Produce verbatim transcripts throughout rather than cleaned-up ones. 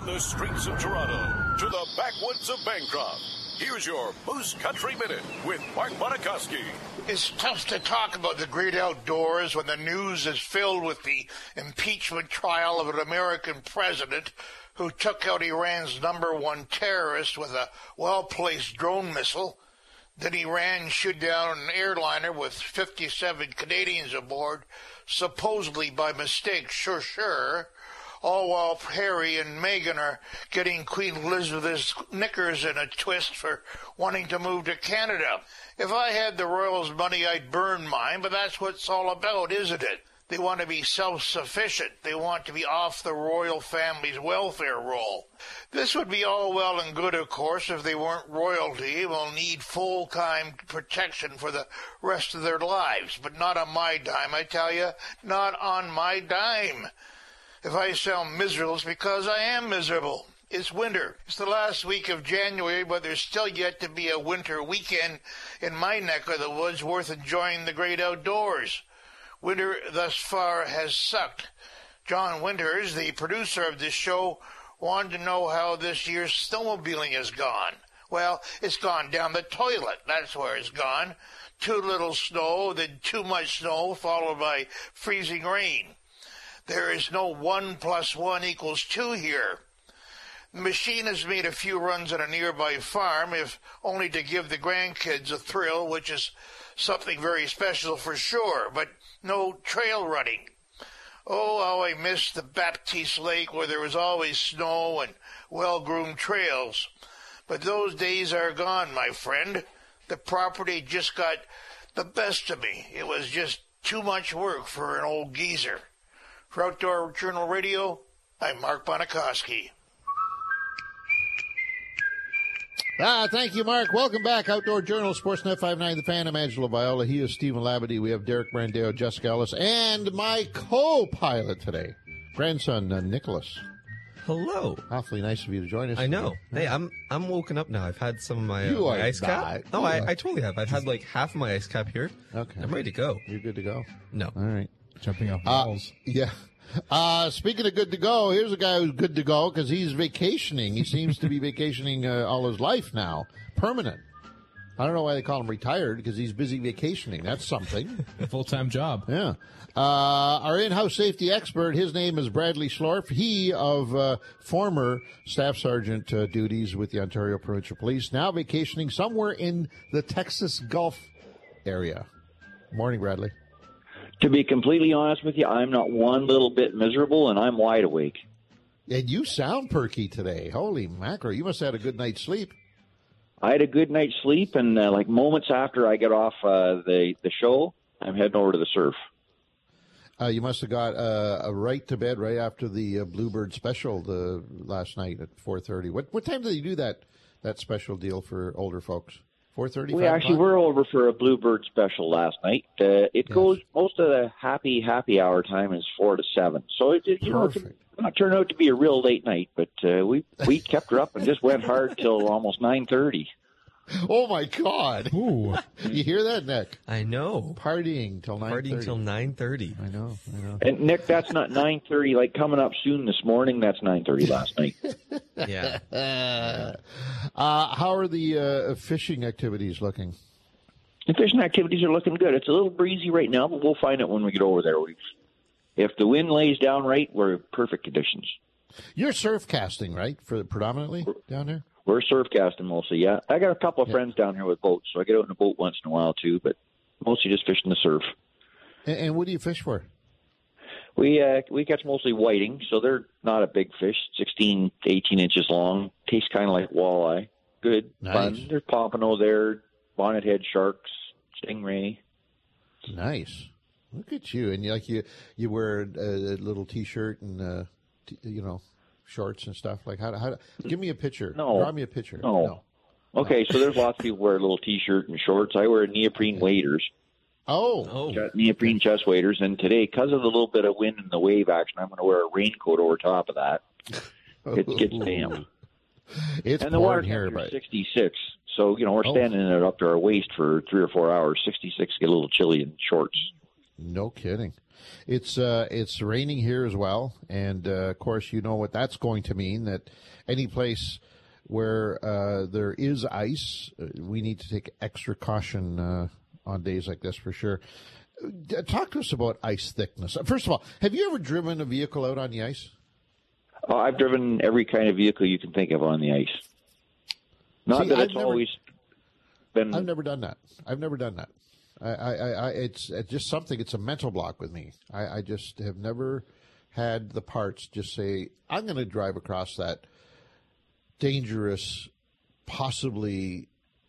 the streets of Toronto to the backwoods of Bancroft, here's your Moose Country Minute with Mark Monakoski. It's tough to talk about the great outdoors when the news is filled with the impeachment trial of an American president who took out Iran's number one terrorist with a well-placed drone missile. Then Iran shot down an airliner with fifty-seven Canadians aboard, supposedly by mistake, sure, sure. All while Harry and Meghan are getting Queen Elizabeth's knickers in a twist for wanting to move to Canada. If I had the royals' money, I'd burn mine, but that's what it's all about, isn't it? They want to be self-sufficient. They want to be off the royal family's welfare roll. This would be all well and good, of course, if they weren't royalty and will need full-time protection for the rest of their lives. But not on my dime, I tell you. Not on my dime. If I sound miserable, it's because I am miserable. It's winter. It's the last week of January, but there's still yet to be a winter weekend in my neck of the woods worth enjoying the great outdoors. Winter thus far has sucked. John Winters, the producer of this show, wanted to know how this year's snowmobiling has gone. Well, it's gone down the toilet. That's where it's gone. Too little snow, then too much snow, followed by freezing rain. There is no one plus one equals two here. The machine has made a few runs at a nearby farm, if only to give the grandkids a thrill, which is something very special for sure, but no trail running. Oh, how I miss the Baptiste Lake where there was always snow and well-groomed trails. But those days are gone, my friend. The property just got the best of me. It was just too much work for an old geezer. For Outdoor Journal Radio, I'm Mark Monakoski. Ah, thank you, Mark. Welcome back. Outdoor Journal, Sportsnet five nine, The Fan. I'm Angelo Viola. He is Stephen Labadie. We have Derek Brandeo, Jessica Ellis, and my co-pilot today, grandson uh, Nicholas. Hello. Awfully nice of you to join us. I know. Hey, I'm I'm woken up now. I've had some of my, uh, you my are ice cap. not. No, I, I totally have. I've had like half of my ice cap here. Okay. I'm ready to go. You're good to go? No. All right. Jumping off Uh, walls. yeah. Uh, speaking of good to go, here's a guy who's good to go because he's vacationing. He seems to be vacationing uh, all his life now. Permanent. I don't know why they call him retired because he's busy vacationing. That's something. A full-time job. Yeah. Uh, our in-house safety expert, his name is Bradley Schlorf. He of uh, former staff sergeant uh, duties with the Ontario Provincial Police, now vacationing somewhere in the Texas Gulf area. Morning, Bradley. To be completely honest with you, I'm not one little bit miserable, and I'm wide awake. And you sound perky today. Holy mackerel. You must have had a good night's sleep. I had a good night's sleep, and uh, like moments after I get off uh, the, the show, I'm heading over to the surf. Uh, you must have got uh, a right to bed right after the uh, Bluebird special the last night at four thirty. What what time did you do that, that special deal for older folks? four thirty? We actually were over for a Bluebird special last night. Uh, it yes. goes, most of the happy, happy hour time is four to seven. So it, it you know, it not turned out to be a real late night, but uh, we, we kept her up and just went hard till almost nine thirty. Oh, my God. Ooh. You hear that, Nick? I know. Partying till nine thirty. Partying till nine thirty. I know, I know. And, Nick, that's not nine thirty. Like, coming up soon this morning, that's nine thirty last night. Yeah. Uh, how are the uh, fishing activities looking? The fishing activities are looking good. It's a little breezy right now, but we'll find it when we get over there. We've, if the wind lays down right, we're in perfect conditions. You're surf casting, right, for predominantly down there? We're surf casting mostly, yeah. I got a couple of yeah. friends down here with boats, so I get out in a boat once in a while too, but mostly just fishing the surf. And, and what do you fish for? We uh, we catch mostly whiting, so they're not a big fish, sixteen to eighteen inches long. Tastes kind of like walleye. Good, nice. Fun. There's pompano there, bonnethead sharks, stingray. Nice. Look at you, and you, like you, you wear a, a little T-shirt and uh, t- you know. Shorts and stuff like how? How? Give me a picture. No, draw me a picture. No. no. Okay, no. So there's lots of people wear a little T-shirt and shorts. I wear neoprene okay. waders. Oh, oh, got neoprene chest waders, and today, because of the little bit of wind and the wave action, I'm going to wear a raincoat over top of that. It gets damp. It's and the water here, temperature is sixty-six. So you know we're standing oh. in it up to our waist for three or four hours. sixty-six get a little chilly in shorts. No kidding. It's uh, it's raining here as well, and uh, of course, you know what that's going to mean. That any place where uh, there is ice, uh, we need to take extra caution uh, on days like this for sure. Uh, talk to us about ice thickness. First of all, have you ever driven a vehicle out on the ice? Oh, I've driven every kind of vehicle you can think of on the ice. Not See, that I've it's never, always been. I've never done that. I've never done that. I, I, I it's, it's just something. It's a mental block with me. I, I just have never had the parts just say, I'm going to drive across that dangerous, possibly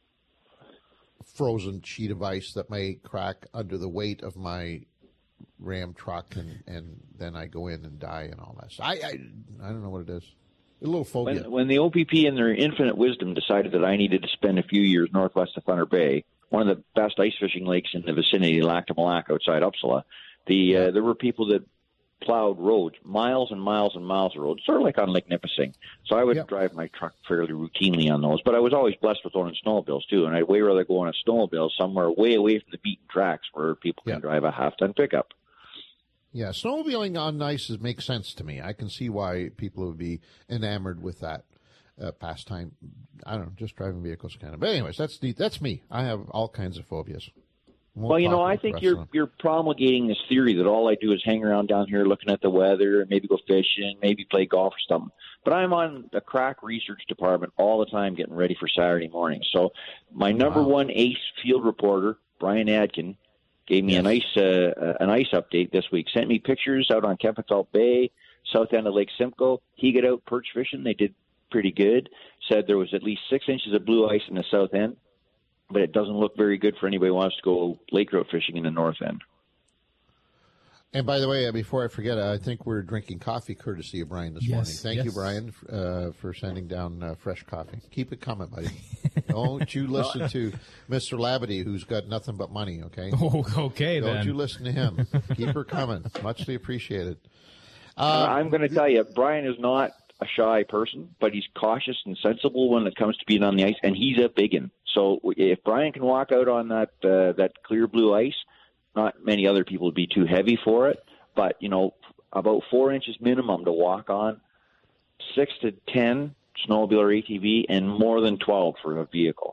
frozen sheet of ice that may crack under the weight of my Ram truck, and, and then I go in and die and all that. So I, I I don't know what it is. A little phobia. When, when the O P P in their infinite wisdom decided that I needed to spend a few years northwest of Thunder Bay, one of the best ice fishing lakes in the vicinity, Lac du Molac outside Uppsala, the uh, there were people that plowed roads, miles and miles and miles of roads, sort of like on Lake Nipissing. So I would Yep. drive my truck fairly routinely on those, but I was always blessed with owning snowmobiles too, and I'd way rather go on a snowmobile somewhere way away from the beaten tracks where people can Yep. drive a half-ton pickup. Yeah, snowmobiling on ice is, makes sense to me. I can see why people would be enamored with that uh, pastime. I don't know, just driving vehicles kind of. But anyways, that's neat. That's me. I have all kinds of phobias. Won't Well, you talk know, I about the think rest you're of them. you're promulgating this theory that all I do is hang around down here looking at the weather and maybe go fishing, maybe play golf or something. But I'm on the crack research department all the time getting ready for Saturday morning. So my number Wow. one ace field reporter, Brian Adkin, gave me Yes. a nice uh, an ice update this week. Sent me pictures out on Kempinthal Bay, south end of Lake Simcoe. He got out perch fishing. They did pretty good. Said there was at least six inches of blue ice in the south end, but it doesn't look very good for anybody who wants to go lake trout fishing in the north end. And by the way, uh, before I forget, I think we're drinking coffee courtesy of Brian this Yes, morning. Thank you, yes. Brian, uh, for sending down uh, fresh coffee. Keep it coming, buddy. Don't you listen to Mister Labadie, who's got nothing but money, okay? Oh, okay, Don't then. you listen to him. Keep her coming. Muchly appreciated. Uh, I'm going to tell you, Brian is not a shy person, but he's cautious and sensible when it comes to being on the ice, and he's a biggin. So if Brian can walk out on that uh, that clear blue ice, not many other people would be too heavy for it. But, you know, about four inches minimum to walk on, six to ten snowmobile or A T V, and more than twelve for a vehicle.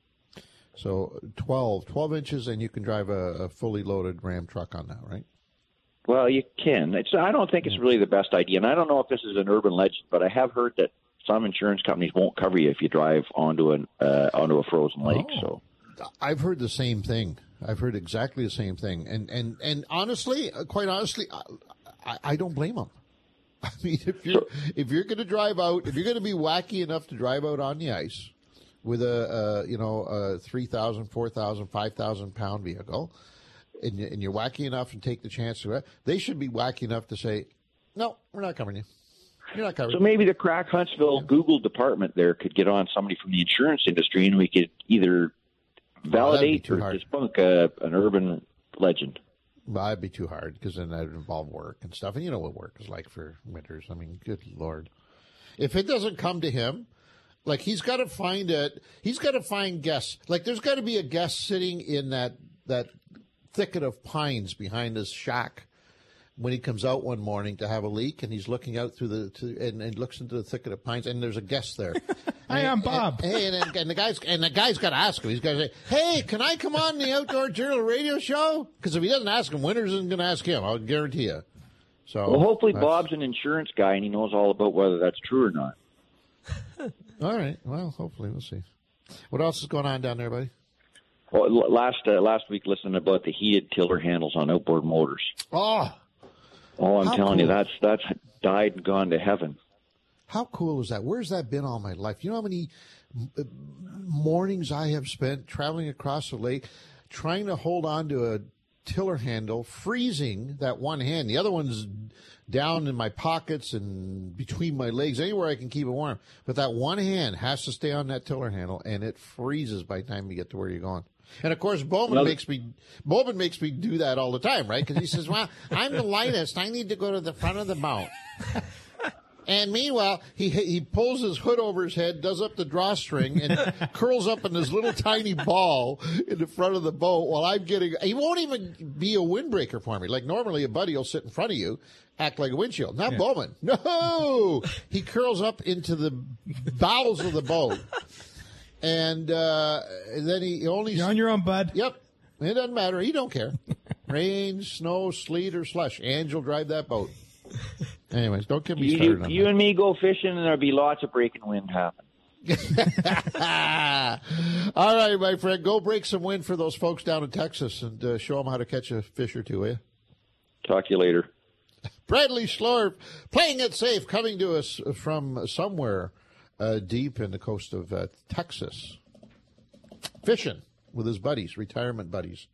So twelve, twelve inches, and you can drive a, a fully loaded Ram truck on that, right? Well, you can. It's. I don't think it's really the best idea, and I don't know if this is an urban legend, but I have heard that some insurance companies won't cover you if you drive onto an uh, onto a frozen lake. Oh. So I've heard the same thing. I've heard exactly the same thing, and and and honestly, uh, quite honestly, I, I, I don't blame them. I mean, if you're if you're going to drive out, if you're going to be wacky enough to drive out on the ice with a, a you know a three thousand, four thousand, five thousand pound vehicle, and, you- and you're wacky enough and take the chance to it, they should be wacky enough to say, no, we're not covering you. You're not covered. So maybe the Crack Huntsville Google department there could get on somebody from the insurance industry, and we could either validate too or hard. debunk uh, an urban legend. Well, that'd be too hard because then that'd involve work and stuff. And you know what work is like for winters. I mean, good Lord. If it doesn't come to him, like he's got to find it. He's got to find guests. Like there's got to be a guest sitting in that, that thicket of pines behind his shack when he comes out one morning to have a leak, and he's looking out through the, to, and, and looks into the thicket of pines, and there's a guest there. Hi, I'm Bob. And, hey, and, and the guy's and the guy's got to ask him. He's got to say, "Hey, can I come on the Outdoor Journal radio show?" Because if he doesn't ask him, Winters isn't going to ask him. I'll guarantee you. So, Well, hopefully that's- Bob's an insurance guy, and he knows all about whether that's true or not. All right. Well, hopefully we'll see. What else is going on down there, buddy? Well, l- last uh, last week, listening about the heated tiller handles on outboard motors. Oh, Oh, I'm How telling you, cool. that's that's died and gone to heaven. how cool is that? Where's that been all my life? You know how many uh, mornings I have spent traveling across the lake, trying to hold on to a tiller handle, freezing that one hand. The other one's down in my pockets and between my legs, anywhere I can keep it warm. But that one hand has to stay on that tiller handle, and it freezes by the time you get to where you're going. And of course, Bowman Well, makes me Bowman makes me do that all the time, right? Because he says, "Well, I'm the lightest. I need to go to the front of the boat." And meanwhile, he he pulls his hood over his head, does up the drawstring, and curls up in this little tiny ball in the front of the boat while I'm getting. He won't even be a windbreaker for me. Like normally, a buddy will sit in front of you, act like a windshield. Not Yeah. Bowman. No, he curls up into the bowels of the boat, and, uh, and then he only. You're on your own, bud. Yep. It doesn't matter. He don't care. Rain, snow, sleet, or slush. Ange will drive that boat. Anyways, don't get me You, started you, on you that. and me go fishing, and there'll be lots of breaking wind happen. All right, my friend. Go break some wind for those folks down in Texas and uh, show them how to catch a fish or two, will you? Talk to you later. Bradley Schlorf, playing it safe, coming to us from somewhere uh, deep in the coast of uh, Texas. Fishing with his buddies, retirement buddies.